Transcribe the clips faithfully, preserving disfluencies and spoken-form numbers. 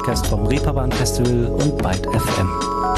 Podcast vom Reeperbahn Festival und Byte F M.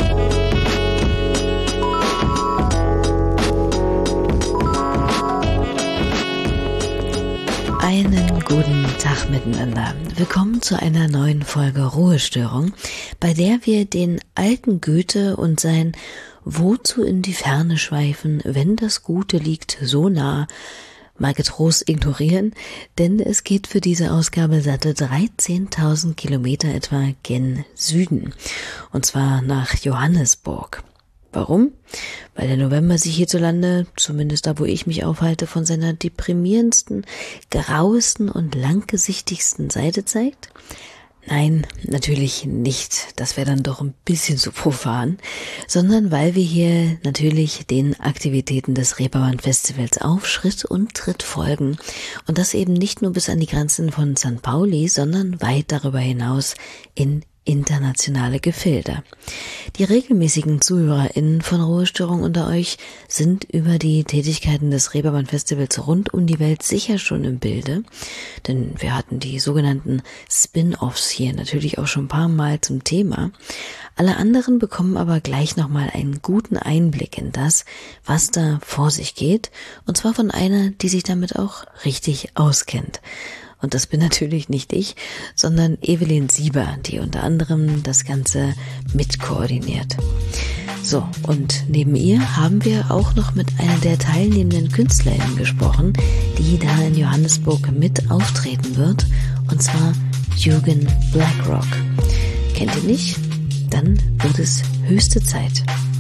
Einen guten Tag miteinander. Willkommen zu einer neuen Folge Ruhestörung, bei der wir den alten Goethe und sein Wozu in die Ferne schweifen, wenn das Gute liegt so nah, mal getrost ignorieren, denn es geht für diese Ausgabe satte dreizehntausend Kilometer etwa gen Süden, und zwar nach Johannesburg. Warum? Weil der November sich hierzulande, zumindest da wo ich mich aufhalte, von seiner deprimierendsten, grauesten und langgesichtigsten Seite zeigt? Nein, natürlich nicht. Das wäre dann doch ein bisschen zu profan, sondern weil wir hier natürlich den Aktivitäten des Reeperbahn Festivals auf Schritt und Tritt folgen. Und das eben nicht nur bis an die Grenzen von Sankt Pauli, sondern weit darüber hinaus in internationale Gefilde. Die regelmäßigen ZuhörerInnen von Ruhestörung unter euch sind über die Tätigkeiten des Reeperbahn Festivals rund um die Welt sicher schon im Bilde, denn wir hatten die sogenannten Spin-Offs hier natürlich auch schon ein paar Mal zum Thema. Alle anderen bekommen aber gleich nochmal einen guten Einblick in das, was da vor sich geht, und zwar von einer, die sich damit auch richtig auskennt. Und das bin natürlich nicht ich, sondern Evelyn Sieber, die unter anderem das Ganze mitkoordiniert. So, und neben ihr haben wir auch noch mit einer der teilnehmenden KünstlerInnen gesprochen, die da in Johannesburg mit auftreten wird, und zwar Jürgen Blackrock. Kennt ihr nicht? Dann wird es höchste Zeit.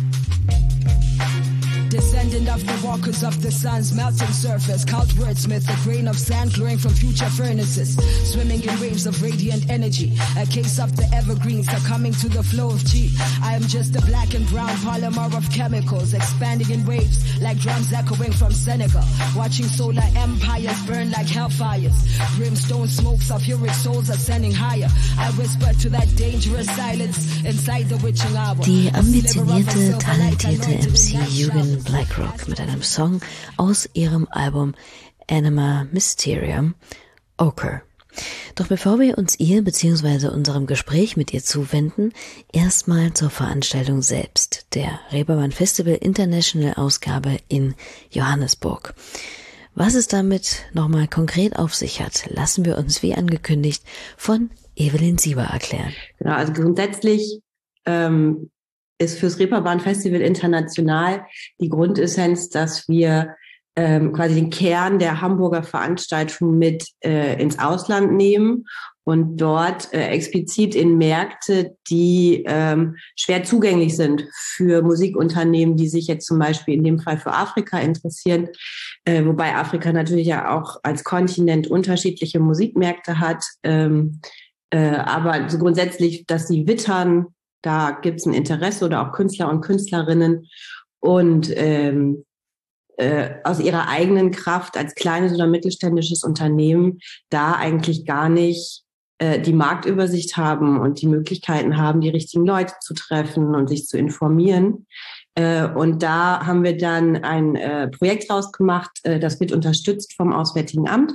Descendant of the walkers of the sun's melting surface, cult wordsmith, a grain of sand glowing from future furnaces, swimming in waves of radiant energy, a case of the evergreens succumbing to the flow of chi. I am just a black and brown polymer of chemicals, expanding in waves like drums echoing from Senegal, watching solar empires burn like hellfires, brimstone smokes of heroic souls ascending higher. I whisper to that dangerous silence inside the witching hour. Die ambitionierte, talentierte M C Jürgen Blackrock mit einem Song aus ihrem Album Anima Mysterium, Ochre. Doch bevor wir uns ihr bzw. unserem Gespräch mit ihr zuwenden, erstmal zur Veranstaltung selbst, der Reeperbahn Festival International Ausgabe in Johannesburg. Was es damit nochmal konkret auf sich hat, lassen wir uns wie angekündigt von Evelyn Sieber erklären. Genau, also grundsätzlich ähm, ist fürs Reeperbahn Festival International die Grundessenz, dass wir ähm, quasi den Kern der Hamburger Veranstaltung mit äh, ins Ausland nehmen und dort äh, explizit in Märkte, die ähm, schwer zugänglich sind für Musikunternehmen, die sich jetzt zum Beispiel in dem Fall für Afrika interessieren, äh, wobei Afrika natürlich ja auch als Kontinent unterschiedliche Musikmärkte hat, ähm, äh, aber so grundsätzlich, dass sie wittern, da gibt es ein Interesse oder auch Künstler und Künstlerinnen und ähm, äh, aus ihrer eigenen Kraft als kleines oder mittelständisches Unternehmen da eigentlich gar nicht äh, die Marktübersicht haben und die Möglichkeiten haben, die richtigen Leute zu treffen und sich zu informieren. Äh, und da haben wir dann ein äh, Projekt rausgemacht, äh, das wird unterstützt vom Auswärtigen Amt.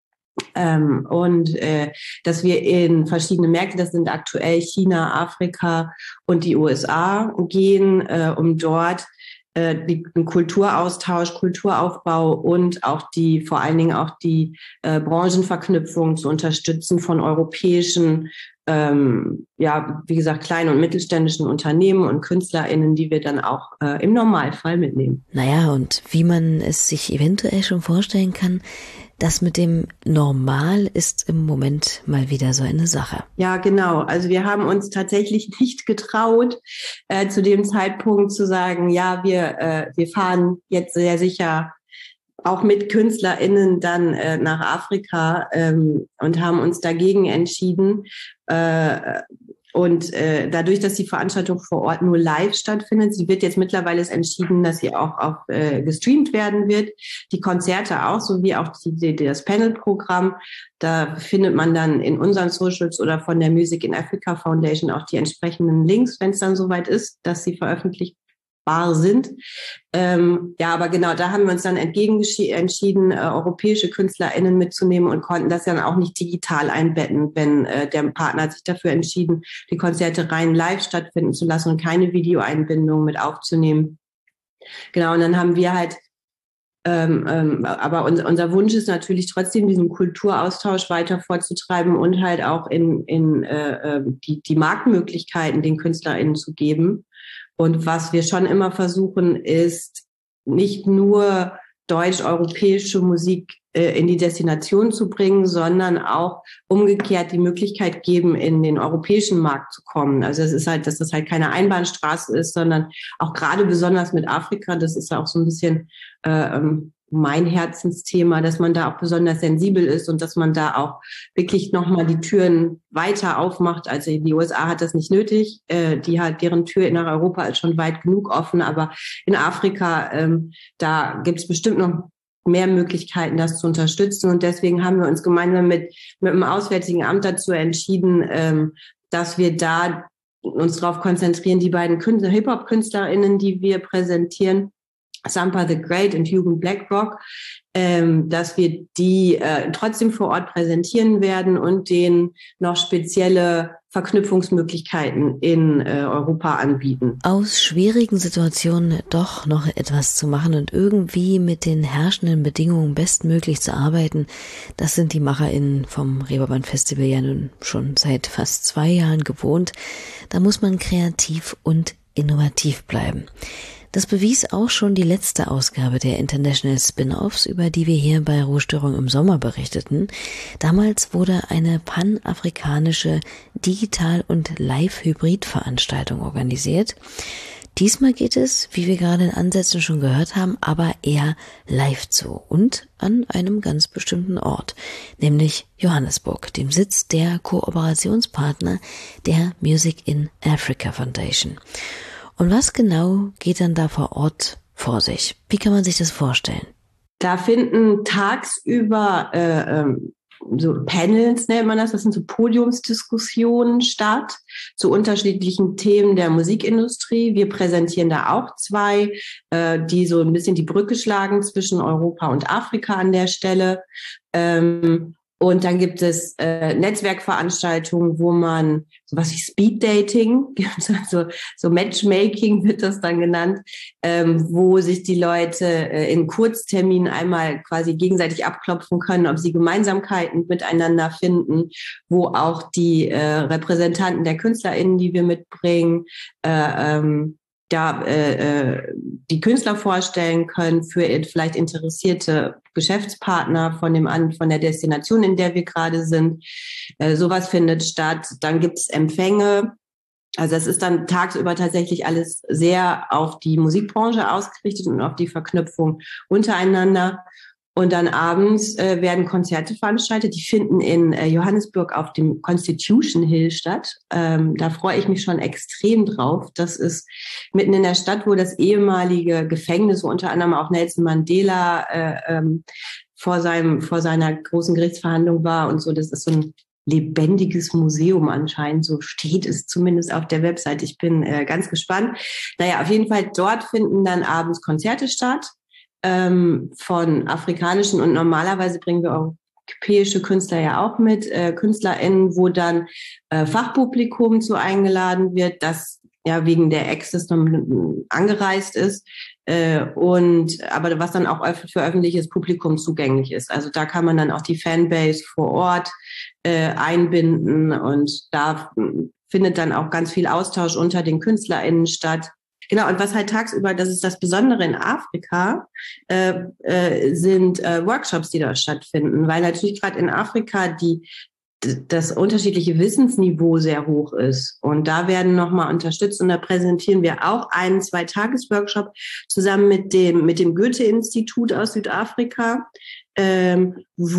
Ähm, und äh, dass wir in verschiedene Märkte, das sind aktuell China, Afrika und die U S A gehen, äh, um dort äh, die, den Kulturaustausch, Kulturaufbau und auch die, vor allen Dingen auch die äh, Branchenverknüpfung zu unterstützen von europäischen, ähm, ja, wie gesagt, kleinen und mittelständischen Unternehmen und KünstlerInnen, die wir dann auch äh, im Normalfall mitnehmen. Naja, und wie man es sich eventuell schon vorstellen kann, das mit dem Normal ist im Moment mal wieder so eine Sache. Ja, genau. Also wir haben uns tatsächlich nicht getraut, äh, zu dem Zeitpunkt zu sagen, ja, wir äh, wir fahren jetzt sehr sicher auch mit KünstlerInnen dann äh, nach Afrika ähm, und haben uns dagegen entschieden. Äh, Und äh, dadurch, dass die Veranstaltung vor Ort nur live stattfindet, sie wird jetzt mittlerweile ist entschieden, dass sie auch, auch äh, gestreamt werden wird. Die Konzerte auch, sowie auch die, die, das Panel-Programm. Da findet man dann in unseren Socials oder von der Music in Africa Foundation auch die entsprechenden Links, wenn es dann soweit ist, dass sie veröffentlicht sind. Ähm, ja, aber genau, da haben wir uns dann entgegen entschieden, äh, europäische KünstlerInnen mitzunehmen und konnten das dann auch nicht digital einbetten, wenn äh, der Partner hat sich dafür entschieden, die Konzerte rein live stattfinden zu lassen und keine Videoeinbindung mit aufzunehmen. Genau, und dann haben wir halt Ähm, ähm, aber unser, unser Wunsch ist natürlich trotzdem, diesen Kulturaustausch weiter vorzutreiben und halt auch in, in äh, die, die Marktmöglichkeiten den KünstlerInnen zu geben. Und was wir schon immer versuchen, ist nicht nur deutsch-europäische Musik äh, in die Destination zu bringen, sondern auch umgekehrt die Möglichkeit geben, in den europäischen Markt zu kommen. Also es ist halt, dass das halt keine Einbahnstraße ist, sondern auch gerade besonders mit Afrika, das ist ja auch so ein bisschen äh, mein Herzensthema, dass man da auch besonders sensibel ist und dass man da auch wirklich nochmal die Türen weiter aufmacht. Also die U S A hat das nicht nötig, äh, die hat deren Tür nach Europa ist schon weit genug offen, aber in Afrika, ähm, da gibt es bestimmt noch mehr Möglichkeiten, das zu unterstützen. Und deswegen haben wir uns gemeinsam mit, mit dem Auswärtigen Amt dazu entschieden, ähm, dass wir da uns darauf konzentrieren, die beiden Hip-Hop-KünstlerInnen, die wir präsentieren, Sampa the Great und Hugo Blackrock, ähm, dass wir die äh, trotzdem vor Ort präsentieren werden und denen noch spezielle Verknüpfungsmöglichkeiten in äh, Europa anbieten. Aus schwierigen Situationen doch noch etwas zu machen und irgendwie mit den herrschenden Bedingungen bestmöglich zu arbeiten, das sind die MacherInnen vom Reeperbahn Festival ja nun schon seit fast zwei Jahren gewohnt. Da muss man kreativ und innovativ bleiben. Das bewies auch schon die letzte Ausgabe der International Spin-Offs, über die wir hier bei Ruhestörung im Sommer berichteten. Damals wurde eine panafrikanische Digital- und Live-Hybrid-Veranstaltung organisiert. Diesmal geht es, wie wir gerade in Ansätzen schon gehört haben, aber eher live zu und an einem ganz bestimmten Ort, nämlich Johannesburg, dem Sitz der Kooperationspartner der Music in Africa Foundation. Und was genau geht dann da vor Ort vor sich? Wie kann man sich das vorstellen? Da finden tagsüber äh, ähm, so Panels, nennt man das, das sind so Podiumsdiskussionen statt zu unterschiedlichen Themen der Musikindustrie. Wir präsentieren da auch zwei, äh, die so ein bisschen die Brücke schlagen zwischen Europa und Afrika an der Stelle. Ähm, Und dann gibt es äh, Netzwerkveranstaltungen, wo man sowas wie Speeddating, so, so Matchmaking wird das dann genannt, ähm, wo sich die Leute äh, in Kurzterminen einmal quasi gegenseitig abklopfen können, ob sie Gemeinsamkeiten miteinander finden, wo auch die äh, Repräsentanten der KünstlerInnen, die wir mitbringen, äh, ähm, da äh, die Künstler vorstellen können für vielleicht interessierte Geschäftspartner von dem an von der Destination, in der wir gerade sind. Äh, sowas findet statt. Dann gibt es Empfänge. Also es ist dann tagsüber tatsächlich alles sehr auf die Musikbranche ausgerichtet und auf die Verknüpfung untereinander. Und dann abends äh, werden Konzerte veranstaltet. Die finden in äh, Johannesburg auf dem Constitution Hill statt. Ähm, da freue ich mich schon extrem drauf. Das ist mitten in der Stadt, wo das ehemalige Gefängnis, wo unter anderem auch Nelson Mandela äh, ähm, vor seinem vor seiner großen Gerichtsverhandlung war und so. Das ist so ein lebendiges Museum anscheinend, so steht es zumindest auf der Website. Ich bin äh, ganz gespannt. Naja, auf jeden Fall dort finden dann abends Konzerte statt. Ähm, von afrikanischen und normalerweise bringen wir europäische Künstler ja auch mit, äh, KünstlerInnen, wo dann äh, Fachpublikum zu eingeladen wird, das ja wegen der Access angereist ist äh, und aber was dann auch für öffentliches Publikum zugänglich ist. Also da kann man dann auch die Fanbase vor Ort äh, einbinden und da findet dann auch ganz viel Austausch unter den KünstlerInnen statt. Genau, und was halt tagsüber, das ist das Besondere in Afrika, äh, äh, sind äh, Workshops, die da stattfinden, weil natürlich gerade in Afrika die das unterschiedliche Wissensniveau sehr hoch ist. Und da werden nochmal unterstützt und da präsentieren wir auch einen Zwei-Tages-Workshop zusammen mit dem mit dem Goethe-Institut aus Südafrika, ähm,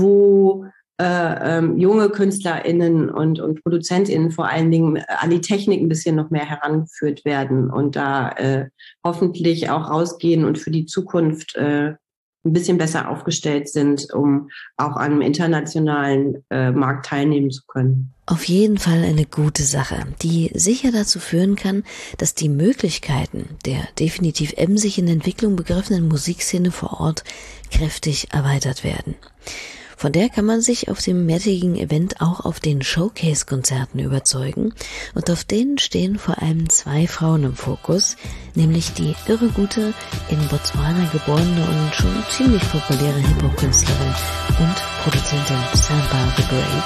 wo Äh, ähm, junge KünstlerInnen und, und ProduzentInnen vor allen Dingen an die Technik ein bisschen noch mehr herangeführt werden und da äh, hoffentlich auch rausgehen und für die Zukunft äh, ein bisschen besser aufgestellt sind, um auch an einem internationalen äh, Markt teilnehmen zu können. Auf jeden Fall eine gute Sache, die sicher dazu führen kann, dass die Möglichkeiten der definitiv emsig in Entwicklung begriffenen Musikszene vor Ort kräftig erweitert werden. Von der kann man sich auf dem mehrtägigen Event auch auf den Showcase-Konzerten überzeugen und auf denen stehen vor allem zwei Frauen im Fokus, nämlich die irre gute, in Botswana geborene und schon ziemlich populäre Hip-Hop-Künstlerin und Produzentin Samba the Great.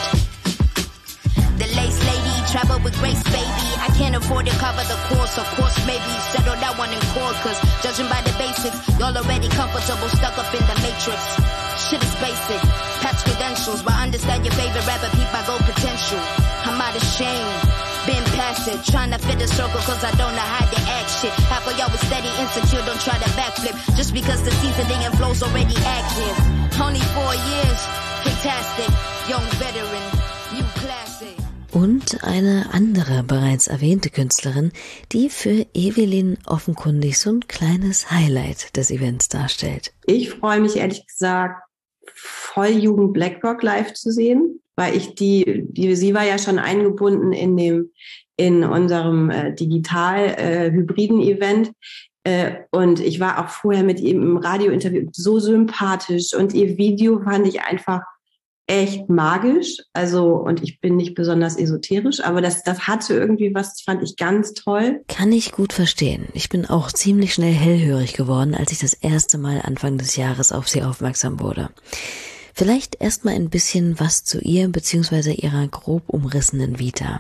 The lace lady, travel with grace, baby. I can't afford to cover the course, of course, maybe settle that one in court, cause judging by the basics, y'all already comfortable, stuck up in the matrix. Shit is basic, patch credentials, but understand your favorite rapper, peep my gold potential. I'm out of shame, been past it, trying to fit a circle cause I don't know how to act shit. Half of y'all was steady, insecure, don't try to backflip, just because the seasoning and flow's already active. Only four years, fantastic, young veteran, new classic. Und eine andere bereits erwähnte Künstlerin, die für Evelyn offenkundig so ein kleines Highlight des Events darstellt. Ich freue mich ehrlich gesagt, Volljugend Blackrock live zu sehen, weil ich die, die sie war ja schon eingebunden in dem in unserem äh, digital äh, hybriden Event. Äh, und ich war auch vorher mit ihm im Radiointerview so sympathisch und ihr Video fand ich einfach echt magisch, also und ich bin nicht besonders esoterisch, aber das das hatte irgendwie was, das fand ich ganz toll. Kann ich gut verstehen. Ich bin auch ziemlich schnell hellhörig geworden, als ich das erste Mal Anfang des Jahres auf sie aufmerksam wurde. Vielleicht erstmal ein bisschen was zu ihr bzw. ihrer grob umrissenen Vita.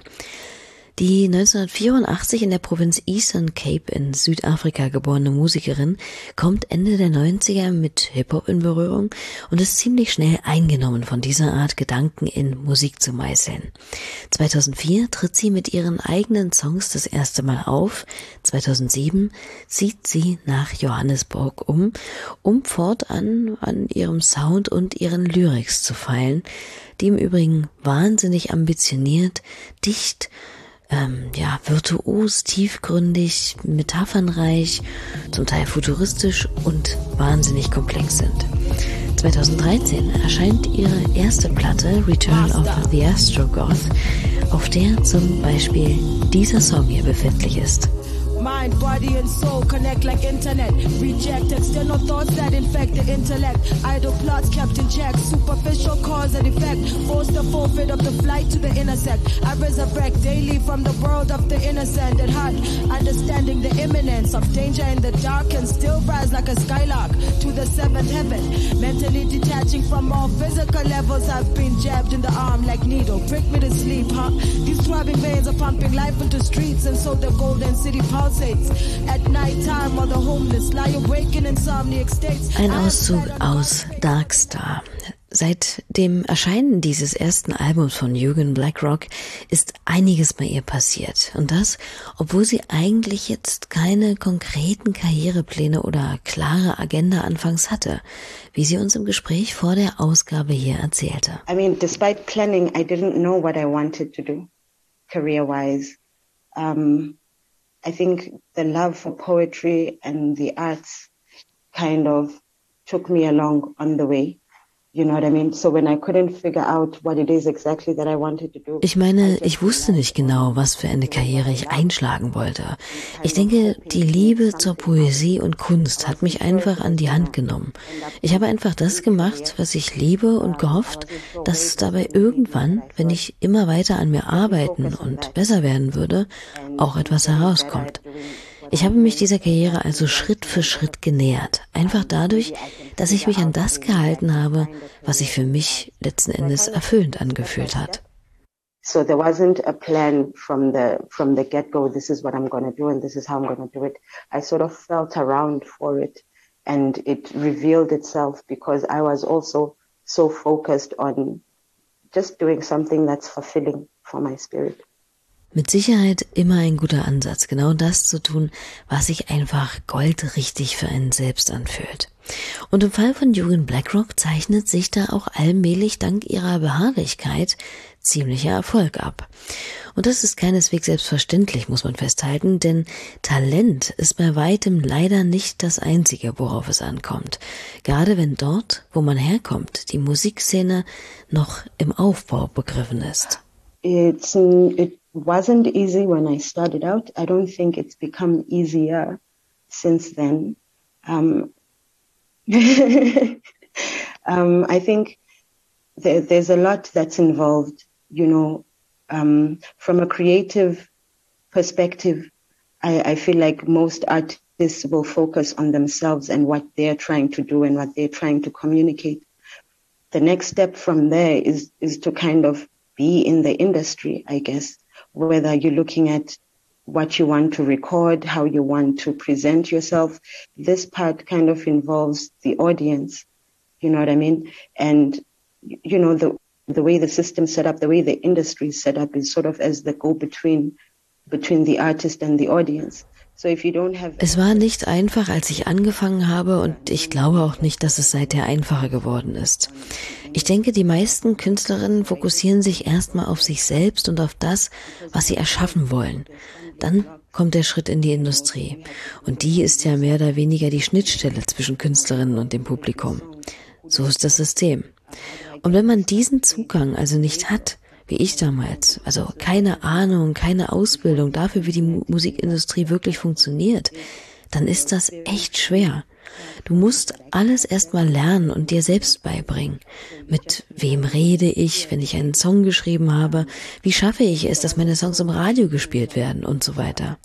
Die neunzehnhundertvierundachtzig in der Provinz Eastern Cape in Südafrika geborene Musikerin kommt Ende der neunziger mit Hip-Hop in Berührung und ist ziemlich schnell eingenommen von dieser Art, Gedanken in Musik zu meißeln. zweitausendvier tritt sie mit ihren eigenen Songs das erste Mal auf. zweitausendsieben zieht sie nach Johannesburg um, um fortan an ihrem Sound und ihren Lyrics zu feilen, die im Übrigen wahnsinnig ambitioniert, dicht, Ähm, ja, virtuos, tiefgründig, metaphernreich, zum Teil futuristisch und wahnsinnig komplex sind. zweitausenddreizehn erscheint ihre erste Platte, Return of the Astrogoth, auf der zum Beispiel dieser Song hier befindlich ist. Mind, body and soul connect like internet. Reject external thoughts that infect the intellect. Idle plots kept in check. Superficial cause and effect. Force the forfeit of the flight to the intersect. I resurrect daily from the world of the innocent at heart. Understanding the imminence of danger in the dark and still rise like a skylark to the seventh heaven. Mentally detaching from all physical levels. I've been jabbed in the arm like needle. Prick me to sleep, huh? These throbbing veins are pumping life into streets and so the golden city pulse. Ein Auszug aus Darkstar. Seit dem Erscheinen dieses ersten Albums von Eugen Blackrock ist einiges bei ihr passiert. Und das, obwohl sie eigentlich jetzt keine konkreten Karrierepläne oder klare Agenda anfangs hatte, wie sie uns im Gespräch vor der Ausgabe hier erzählte. I mean, despite planning, I didn't know what I wanted to do, career-wise. Um, I think the love for poetry and the arts kind of took me along on the way. You know what I mean? So when I couldn't figure out what it is exactly that I wanted to do. Ich meine, ich wusste nicht genau, was für eine Karriere ich einschlagen wollte. Ich denke, die Liebe zur Poesie und Kunst hat mich einfach an die Hand genommen. Ich habe einfach das gemacht, was ich liebe und gehofft, dass dabei irgendwann, wenn ich immer weiter an mir arbeiten und besser werden würde, auch etwas herauskommt. Ich habe mich dieser Karriere also Schritt für Schritt genähert. Einfach dadurch, dass ich mich an das gehalten habe, was sich für mich letzten Endes erfüllend angefühlt hat. So there wasn't a plan from the from the get-go, this is what I'm going to do and this is how I'm going to do it. I sort of felt around for it and it revealed itself because I was also so focused on just doing something that's fulfilling for my spirit. Mit Sicherheit immer ein guter Ansatz, genau das zu tun, was sich einfach goldrichtig für einen selbst anfühlt. Und im Fall von Eugen Blackrock zeichnet sich da auch allmählich dank ihrer Beharrlichkeit ziemlicher Erfolg ab. Und das ist keineswegs selbstverständlich, muss man festhalten, denn Talent ist bei weitem leider nicht das Einzige, worauf es ankommt. Gerade wenn dort, wo man herkommt, die Musikszene noch im Aufbau begriffen ist. It's, it wasn't easy when I started out. I don't think it's become easier since then. Um, um, I think there, there's a lot that's involved, you know. Um, from a creative perspective, I, I feel like most artists will focus on themselves and what they're trying to do and what they're trying to communicate. The next step from there is, is to kind of be in the industry, I guess, whether you're looking at what you want to record, how you want to present yourself. This part kind of involves the audience, you know what I mean? And, you know, the the way the system's set up, the way the industry is set up is sort of as the go-between between the artist and the audience. So if you don't have... Es war nicht einfach, als ich angefangen habe, und ich glaube auch nicht, dass es seither einfacher geworden ist. Ich denke, die meisten Künstlerinnen fokussieren sich erstmal auf sich selbst und auf das, was sie erschaffen wollen. Dann kommt der Schritt in die Industrie. Und die ist ja mehr oder weniger die Schnittstelle zwischen Künstlerinnen und dem Publikum. So ist das System. Und wenn man diesen Zugang also nicht hat, wie ich damals, also keine Ahnung, keine Ausbildung dafür, wie die Musikindustrie wirklich funktioniert, dann ist das echt schwer. Du musst alles erstmal lernen und dir selbst beibringen. Mit wem rede ich, wenn ich einen Song geschrieben habe? Wie schaffe ich es, dass meine Songs im Radio gespielt werden und so weiter?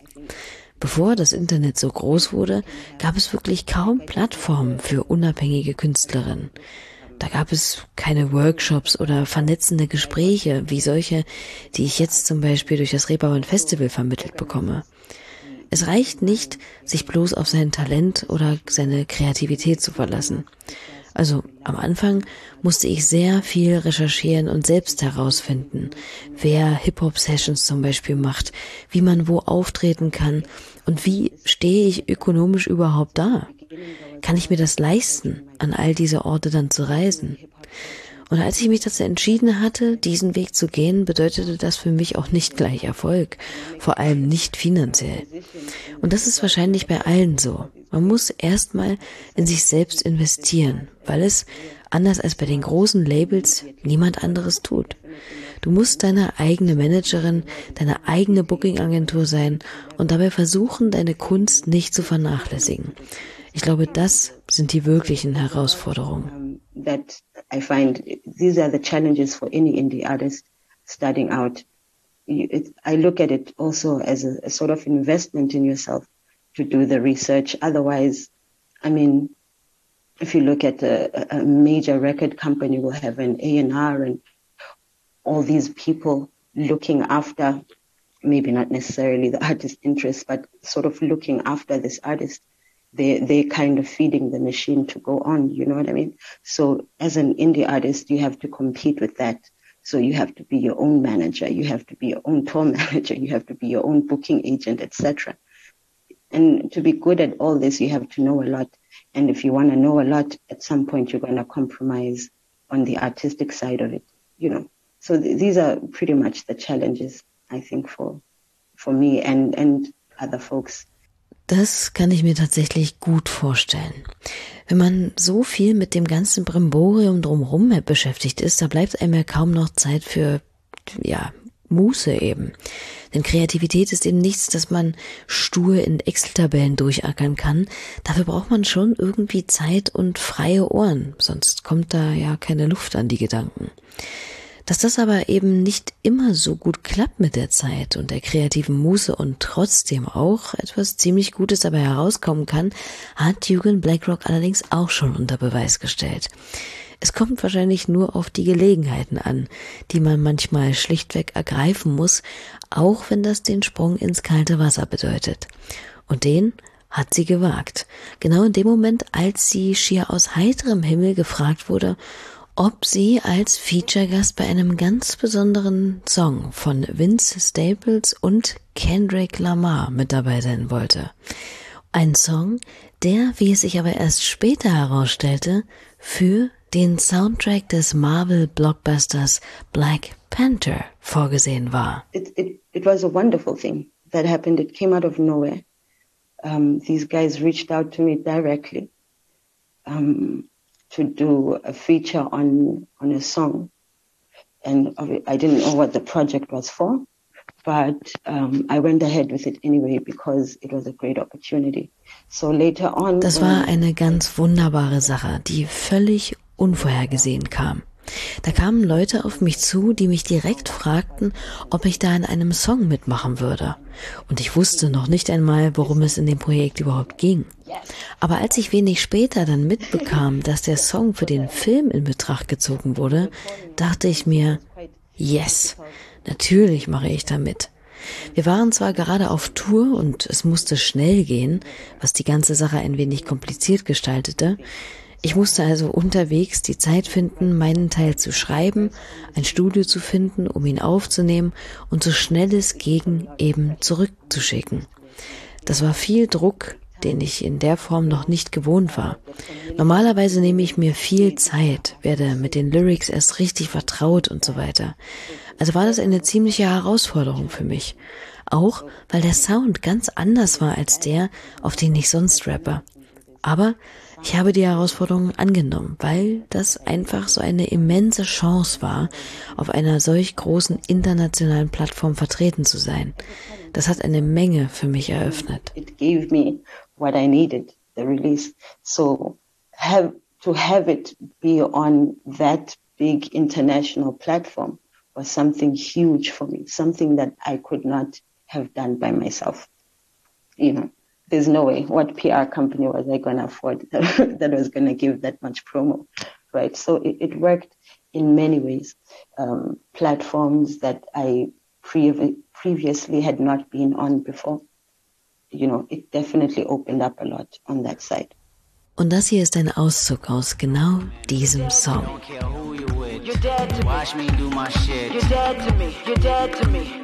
Bevor das Internet so groß wurde, gab es wirklich kaum Plattformen für unabhängige Künstlerinnen. Da gab es keine Workshops oder vernetzende Gespräche, wie solche, die ich jetzt zum Beispiel durch das Reeperbahn Festival vermittelt bekomme. Es reicht nicht, sich bloß auf sein Talent oder seine Kreativität zu verlassen. Also am Anfang musste ich sehr viel recherchieren und selbst herausfinden, wer Hip-Hop-Sessions zum Beispiel macht, wie man wo auftreten kann und wie stehe ich ökonomisch überhaupt da. Kann ich mir das leisten, an all diese Orte dann zu reisen? Und als ich mich dazu entschieden hatte, diesen Weg zu gehen, bedeutete das für mich auch nicht gleich Erfolg, vor allem nicht finanziell. Und das ist wahrscheinlich bei allen so. Man muss erstmal in sich selbst investieren, weil es, anders als bei den großen Labels, niemand anderes tut. Du musst deine eigene Managerin, deine eigene Booking-Agentur sein und dabei versuchen, deine Kunst nicht zu vernachlässigen. Ich glaube, das sind die wirklichen Herausforderungen. That I find these are the challenges for any indie artist starting out. It, I look at it also as a, a sort of investment in yourself to do the research. Otherwise, I mean, if you look at a, a major record company will have an A and R and all these people looking after, maybe not necessarily the artist's interests, but sort of looking after this artist. They, they're kind of feeding the machine to go on, you know what I mean? So as an indie artist, you have to compete with that. So you have to be your own manager, you have to be your own tour manager, you have to be your own booking agent, et cetera. And to be good at all this, you have to know a lot. And if you want to know a lot, at some point you're going to compromise on the artistic side of it, you know. So th- these are pretty much the challenges, I think, for for me and, and other folks. Das kann ich mir tatsächlich gut vorstellen. Wenn man so viel mit dem ganzen Brimborium drumherum beschäftigt ist, da bleibt einem ja kaum noch Zeit für, ja, Muße eben. Denn Kreativität ist eben nichts, das man stur in Excel-Tabellen durchackern kann. Dafür braucht man schon irgendwie Zeit und freie Ohren, sonst kommt da ja keine Luft an die Gedanken. Dass das aber eben nicht immer so gut klappt mit der Zeit und der kreativen Muße und trotzdem auch etwas ziemlich Gutes dabei herauskommen kann, hat Eugen Blackrock allerdings auch schon unter Beweis gestellt. Es kommt wahrscheinlich nur auf die Gelegenheiten an, die man manchmal schlichtweg ergreifen muss, auch wenn das den Sprung ins kalte Wasser bedeutet. Und den hat sie gewagt. Genau in dem Moment, als sie schier aus heiterem Himmel gefragt wurde, ob sie als Feature-Gast bei einem ganz besonderen Song von Vince Staples und Kendrick Lamar mit dabei sein wollte. Ein Song, der, wie es sich aber erst später herausstellte, für den Soundtrack des Marvel-Blockbusters Black Panther vorgesehen war. It, it, it was a wonderful thing that happened. It came out of nowhere. Um, these guys reached out to me directly um, to do a feature on, on a song. And I didn't know what the project was for, but um, I went ahead with it anyway because it was a great opportunity. So later on... Das war eine ganz wunderbare Sache, die völlig unvorhergesehen kam. Da kamen Leute auf mich zu, die mich direkt fragten, ob ich da in einem Song mitmachen würde. Und ich wusste noch nicht einmal, worum es in dem Projekt überhaupt ging. Aber als ich wenig später dann mitbekam, dass der Song für den Film in Betracht gezogen wurde, dachte ich mir, yes, natürlich mache ich da mit. Wir waren zwar gerade auf Tour und es musste schnell gehen, was die ganze Sache ein wenig kompliziert gestaltete. Ich musste also unterwegs die Zeit finden, meinen Teil zu schreiben, ein Studio zu finden, um ihn aufzunehmen und so schnell es ging eben zurückzuschicken. Das war viel Druck, den ich in der Form noch nicht gewohnt war. Normalerweise nehme ich mir viel Zeit, werde mit den Lyrics erst richtig vertraut und so weiter. Also war das eine ziemliche Herausforderung für mich. Auch, weil der Sound ganz anders war als der, auf den ich sonst rappe. Aber ich habe die Herausforderung angenommen, weil das einfach so eine immense Chance war, auf einer solch großen internationalen Plattform vertreten zu sein. Das hat eine Menge für mich eröffnet. It gave me what I needed, the release. So have to have it be on that big international platform was something huge for me, something that I could not have done by myself. You know, there's no way. What P R company was I going to afford that, that was going to give that much promo, right? So it, it worked in many ways. Um, platforms that I pre- previously had not been on before. You know, it definitely opened up a lot on that side. Und das hier ist ein Auszug aus genau diesem Song. You're dead to me. Watch me do my shit. You're dead to me. You're dead to me.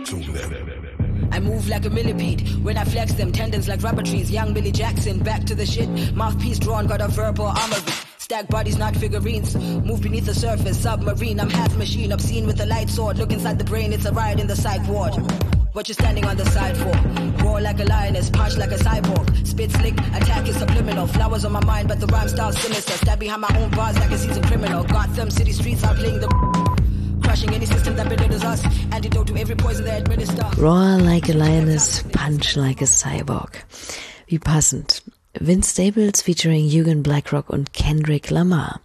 I move like a millipede when I flex them tendons like rubber trees. Young Billy Jackson, back to the shit. Mouthpiece drawn, got a verbal armory. Stack bodies, not figurines. Move beneath the surface, submarine. I'm half machine, obscene with a light sword. Look inside the brain, it's a riot in the psych ward. What you standing on the side for? Roar like a lioness, punch like a cyborg. Spit slick, attack is subliminal. Flowers on my mind, but the rhyme style sinister. Stab behind my own bars like a seasoned criminal. Gotham City streets outplaying the... Crushing any system that belittles us. Antidote to every poison they administer. Roar like a lioness, punch like a cyborg. Wie passend. Vince Staples featuring Eugen Blackrock und Kendrick Lamar.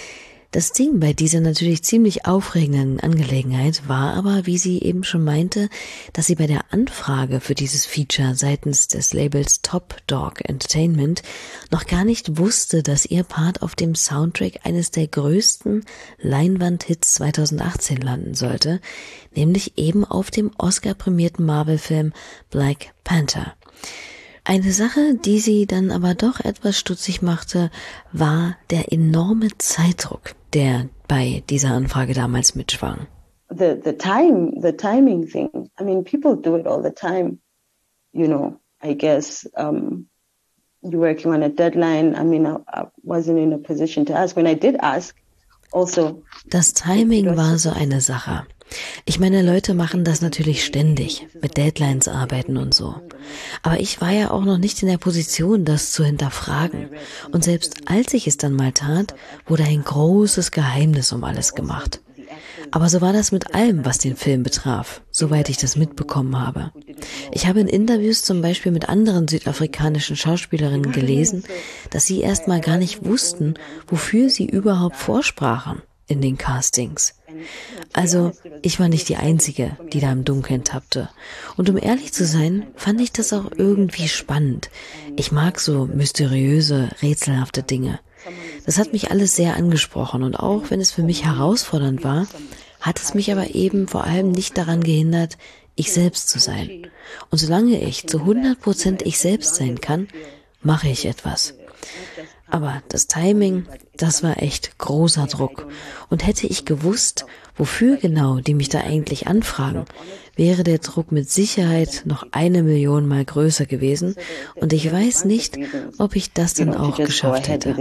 Das Ding bei dieser natürlich ziemlich aufregenden Angelegenheit war aber, wie sie eben schon meinte, dass sie bei der Anfrage für dieses Feature seitens des Labels Top Dog Entertainment noch gar nicht wusste, dass ihr Part auf dem Soundtrack eines der größten Leinwandhits zweitausendachtzehn landen sollte, nämlich eben auf dem Oscar-prämierten Marvel-Film Black Panther. Eine Sache, die sie dann aber doch etwas stutzig machte, war der enorme Zeitdruck, der bei dieser Anfrage damals mitschwang. The the time, the timing thing. I mean, people do it all the time. You know, I guess um, you're working on a deadline. I mean, I, I wasn't in a position to ask. When I did ask, also. Das Timing war so eine Sache. Ich meine, Leute machen das natürlich ständig, mit Deadlines arbeiten und so. Aber ich war ja auch noch nicht in der Position, das zu hinterfragen. Und selbst als ich es dann mal tat, wurde ein großes Geheimnis um alles gemacht. Aber so war das mit allem, was den Film betraf, soweit ich das mitbekommen habe. Ich habe in Interviews zum Beispiel mit anderen südafrikanischen Schauspielerinnen gelesen, dass sie erst mal gar nicht wussten, wofür sie überhaupt vorsprachen in den Castings. Also, ich war nicht die Einzige, die da im Dunkeln tappte. Und um ehrlich zu sein, fand ich das auch irgendwie spannend. Ich mag so mysteriöse, rätselhafte Dinge. Das hat mich alles sehr angesprochen und auch wenn es für mich herausfordernd war, hat es mich aber eben vor allem nicht daran gehindert, ich selbst zu sein. Und solange ich zu hundert Prozent ich selbst sein kann, mache ich etwas. Aber das Timing, das war echt großer Druck. Und hätte ich gewusst, wofür genau die mich da eigentlich anfragen, wäre der Druck mit Sicherheit noch eine Million Mal größer gewesen. Und ich weiß nicht, ob ich das dann auch geschafft hätte.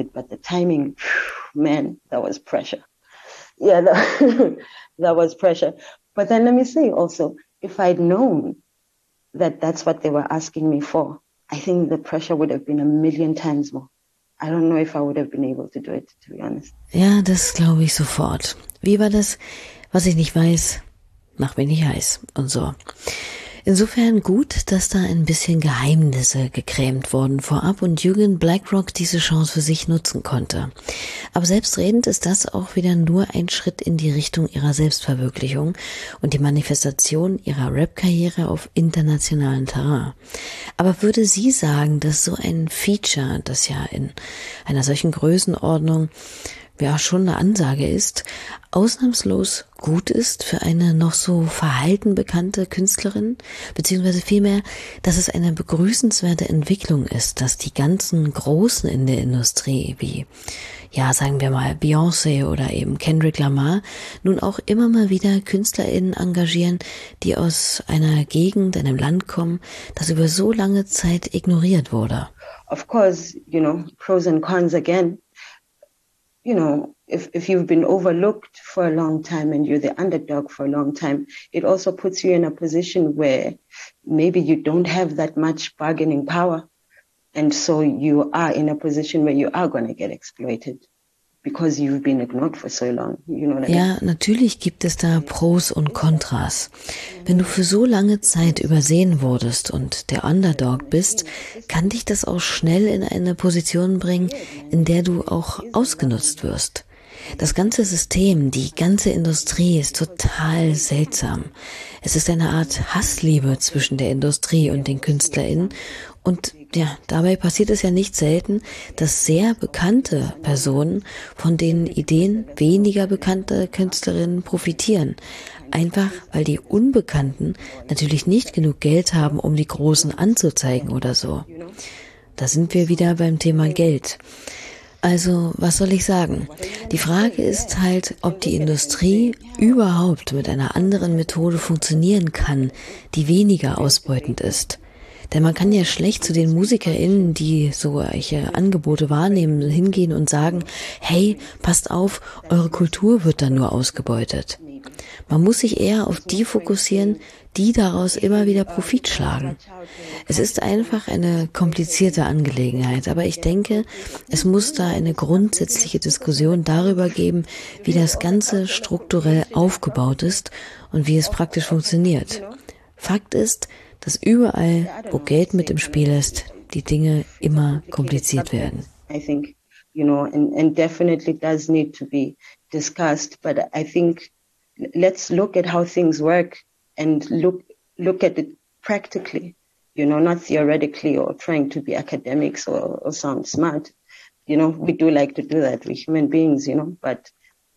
Man, that was pressure. Yeah, that, that was pressure. But then let me say also, if I'd known that that's what they were asking me for, I think the pressure would have been a million times more. I don't know if I would have been able to do it, to be honest. Ja, das glaube ich sofort. Wie war das? Was ich nicht weiß, macht mich nicht heiß und so. Insofern gut, dass da ein bisschen Geheimnisse gekrämt wurden vorab und Jürgen Blackrock diese Chance für sich nutzen konnte. Aber selbstredend ist das auch wieder nur ein Schritt in die Richtung ihrer Selbstverwirklichung und die Manifestation ihrer Rap-Karriere auf internationalem Terrain. Aber würde sie sagen, dass so ein Feature, das ja in einer solchen Größenordnung ja schon eine Ansage ist, ausnahmslos gut ist für eine noch so verhalten bekannte Künstlerin, beziehungsweise vielmehr, dass es eine begrüßenswerte Entwicklung ist, dass die ganzen Großen in der Industrie, wie, ja, sagen wir mal, Beyoncé oder eben Kendrick Lamar, nun auch immer mal wieder KünstlerInnen engagieren, die aus einer Gegend, einem Land kommen, das über so lange Zeit ignoriert wurde. Of course, you know, pros and cons again. You know, if, if you've been overlooked for a long time and you're the underdog for a long time, it also puts you in a position where maybe you don't have that much bargaining power. And so you are in a position where you are going to get exploited because you've been ignored for so long. You know what I mean? Ja, natürlich gibt es da Pros und Kontras. Wenn du für so lange Zeit übersehen wurdest und der Underdog bist, kann dich das auch schnell in eine Position bringen, in der du auch ausgenutzt wirst. Das ganze System, die ganze Industrie ist total seltsam. Es ist eine Art Hassliebe zwischen der Industrie und den KünstlerInnen. Und ja, dabei passiert es ja nicht selten, dass sehr bekannte Personen von den Ideen weniger bekannter Künstlerinnen profitieren. Einfach, weil die Unbekannten natürlich nicht genug Geld haben, um die Großen anzuzeigen oder so. Da sind wir wieder beim Thema Geld. Also, was soll ich sagen? Die Frage ist halt, ob die Industrie überhaupt mit einer anderen Methode funktionieren kann, die weniger ausbeutend ist. Denn man kann ja schlecht zu den MusikerInnen, die solche Angebote wahrnehmen, hingehen und sagen, hey, passt auf, eure Kultur wird dann nur ausgebeutet. Man muss sich eher auf die fokussieren, die daraus immer wieder Profit schlagen. Es ist einfach eine komplizierte Angelegenheit, aber ich denke, es muss da eine grundsätzliche Diskussion darüber geben, wie das Ganze strukturell aufgebaut ist und wie es praktisch funktioniert. Fakt ist, dass überall, wo Geld mit im Spiel ist, die Dinge immer kompliziert werden. I think, you know, and, and definitely does need to be discussed, but I think let's look at how things work and look look at it practically, you know, not theoretically or trying to be academics or, or sound smart. You know, we do like to do that. We're human beings, you know, but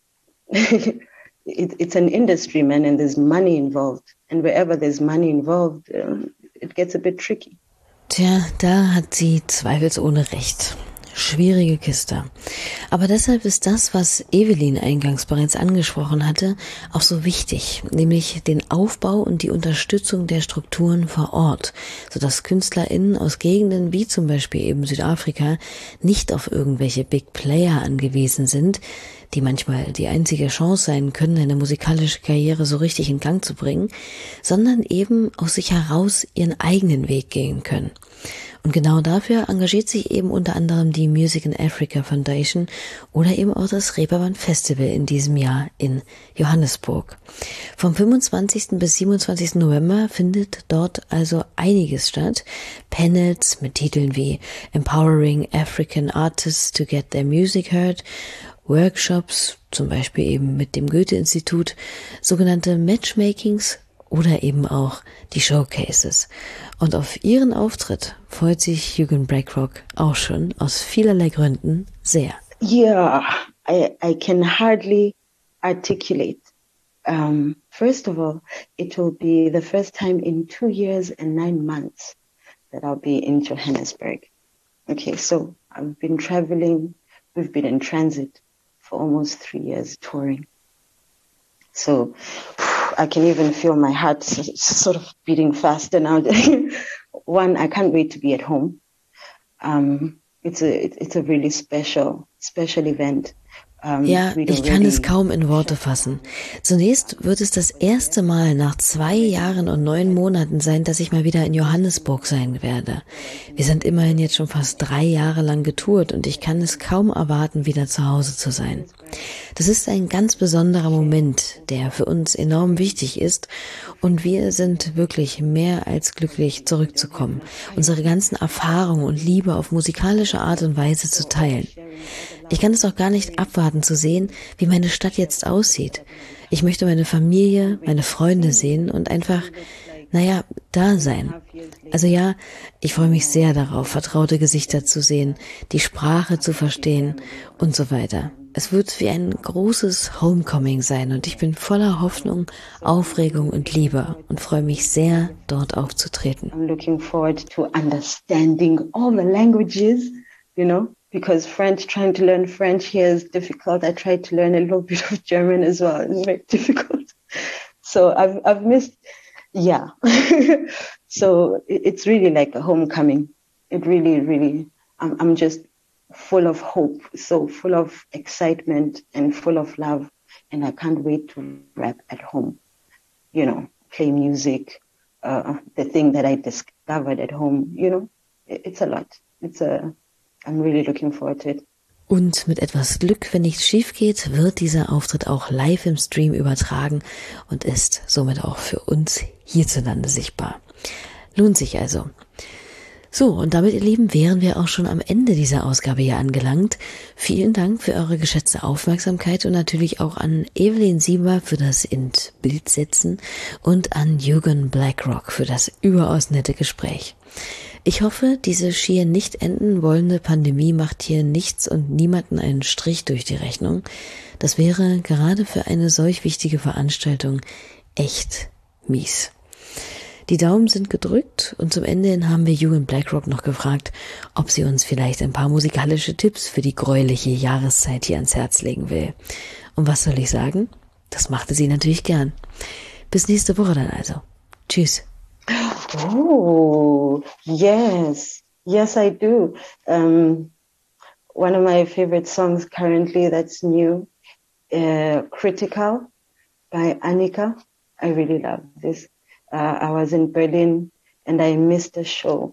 it, it's an industry, man, and there's money involved. And wherever there's money involved, um, it gets a bit tricky. Tja, da hat sie zweifelsohne recht. Schwierige Kiste. Aber deshalb ist das, was Evelyn eingangs bereits angesprochen hatte, auch so wichtig, nämlich den Aufbau und die Unterstützung der Strukturen vor Ort, sodass KünstlerInnen aus Gegenden wie zum Beispiel eben Südafrika nicht auf irgendwelche Big Player angewiesen sind, die manchmal die einzige Chance sein können, eine musikalische Karriere so richtig in Gang zu bringen, sondern eben aus sich heraus ihren eigenen Weg gehen können. Und genau dafür engagiert sich eben unter anderem die Music in Africa Foundation oder eben auch das Reeperbahn Festival in diesem Jahr in Johannesburg. Vom fünfundzwanzigsten bis siebenundzwanzigsten November findet dort also einiges statt. Panels mit Titeln wie Empowering African Artists to Get Their Music Heard, Workshops, zum Beispiel eben mit dem Goethe-Institut, sogenannte Matchmakings oder eben auch die Showcases. Und auf ihren Auftritt freut sich Jürgen Blackrock auch schon aus vielerlei Gründen sehr. Yeah, I, I can hardly articulate. Um, first of all, it will be the first time in two years and nine months that I'll be in Johannesburg. Okay, so I've been traveling. We've been in transit for almost three years touring. So I can even feel my heart sort of beating faster now. One, I can't wait to be at home. Um, it's a it's a really special special event. Ja, ich kann es kaum in Worte fassen. Zunächst wird es das erste Mal nach zwei Jahren und neun Monaten sein, dass ich mal wieder in Johannesburg sein werde. Wir sind immerhin jetzt schon fast drei Jahre lang getourt und ich kann es kaum erwarten, wieder zu Hause zu sein. Das ist ein ganz besonderer Moment, der für uns enorm wichtig ist und wir sind wirklich mehr als glücklich, zurückzukommen, unsere ganzen Erfahrungen und Liebe auf musikalische Art und Weise zu teilen. Ich kann es auch gar nicht abwarten zu sehen, wie meine Stadt jetzt aussieht. Ich möchte meine Familie, meine Freunde sehen und einfach, naja, da sein. Also ja, ich freue mich sehr darauf, vertraute Gesichter zu sehen, die Sprache zu verstehen und so weiter. Es wird wie ein großes Homecoming sein und ich bin voller Hoffnung, Aufregung und Liebe und freue mich sehr, dort aufzutreten. I'm looking forward to understanding all the languages, you know. Because French, trying to learn French here is difficult. I tried to learn a little bit of German as well. It's very difficult. So I've I've missed, yeah. So it's really like a homecoming. It really, really, I'm I'm just full of hope, so full of excitement and full of love. And I can't wait to rap at home, you know, play music, uh, the thing that I discovered at home, you know, it, it's a lot. It's a I'm really looking forward to it. Und mit etwas Glück, wenn nichts schief geht, wird dieser Auftritt auch live im Stream übertragen und ist somit auch für uns hierzulande sichtbar. Lohnt sich also. So, und damit, ihr Lieben, wären wir auch schon am Ende dieser Ausgabe hier angelangt. Vielen Dank für eure geschätzte Aufmerksamkeit und natürlich auch an Evelyn Sieber für das In-Bild-Setzen und an Jürgen Blackrock für das überaus nette Gespräch. Ich hoffe, diese schier nicht enden wollende Pandemie macht hier nichts und niemanden einen Strich durch die Rechnung. Das wäre gerade für eine solch wichtige Veranstaltung echt mies. Die Daumen sind gedrückt und zum Ende hin haben wir Jürgen Blackrock noch gefragt, ob sie uns vielleicht ein paar musikalische Tipps für die gräuliche Jahreszeit hier ans Herz legen will. Und was soll ich sagen? Das machte sie natürlich gern. Bis nächste Woche dann also. Tschüss. Oh, yes. Yes, I do. Um, one of my favorite songs currently that's new, uh, Critical by Annika. I really love this. Uh, I was in Berlin and I missed the show.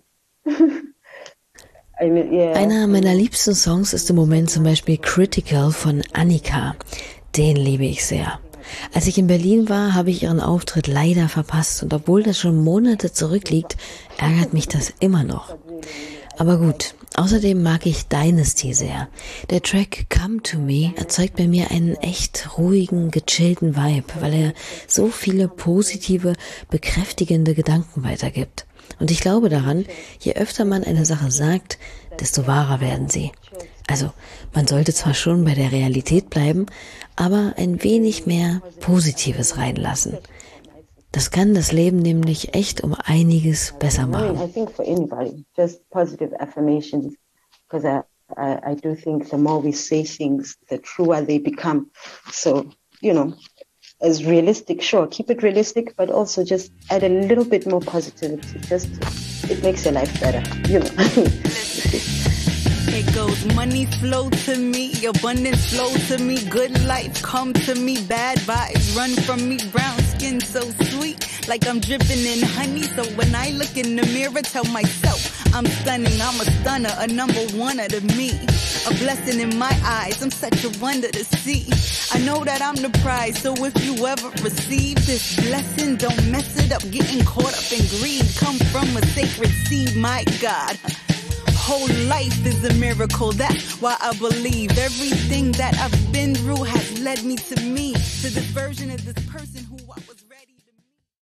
I mean, yeah. Einer meiner liebsten Songs ist im Moment zum Beispiel Critical von Annika. Den liebe ich sehr. Als ich in Berlin war, habe ich ihren Auftritt leider verpasst und obwohl das schon Monate zurückliegt, ärgert mich das immer noch. Aber gut, außerdem mag ich Dynasty sehr. Der Track Come to Me erzeugt bei mir einen echt ruhigen, gechillten Vibe, weil er so viele positive, bekräftigende Gedanken weitergibt. Und ich glaube daran, je öfter man eine Sache sagt, desto wahrer werden sie. Also, man sollte zwar schon bei der Realität bleiben, aber ein wenig mehr Positives reinlassen. Das kann das Leben nämlich echt um einiges besser machen. I think for anybody, just positive affirmations, because I, I, I do think the more we say things, the truer they become. So, you know, as realistic, sure, keep it realistic, but also just add a little bit more positivity. Just, it makes your life better, you know. It goes, money flow to me, abundance flow to me, good life come to me, bad vibes run from me, brown skin so sweet, like I'm dripping in honey. So when I look in the mirror, tell myself I'm stunning, I'm a stunner, a number one to me, a blessing in my eyes, I'm such a wonder to see. I know that I'm the prize, so if you ever receive this blessing, don't mess it up, getting caught up in greed, come from a sacred seed, my God. Whole life is a miracle, that's why I believe everything that I've been through has led me to me, to this version of this person.